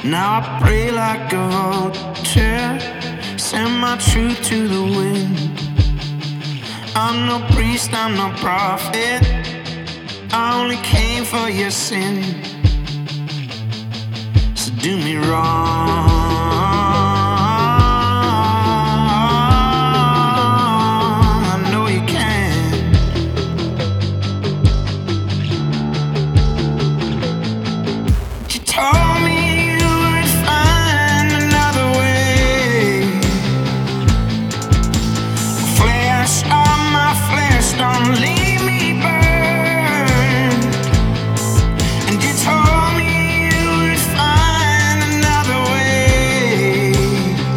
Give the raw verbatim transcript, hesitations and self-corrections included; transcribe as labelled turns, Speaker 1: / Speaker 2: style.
Speaker 1: Now I pray like a vulture, send my truth to the wind. I'm no priest, I'm no prophet, I only came for your sin. So do me wrong,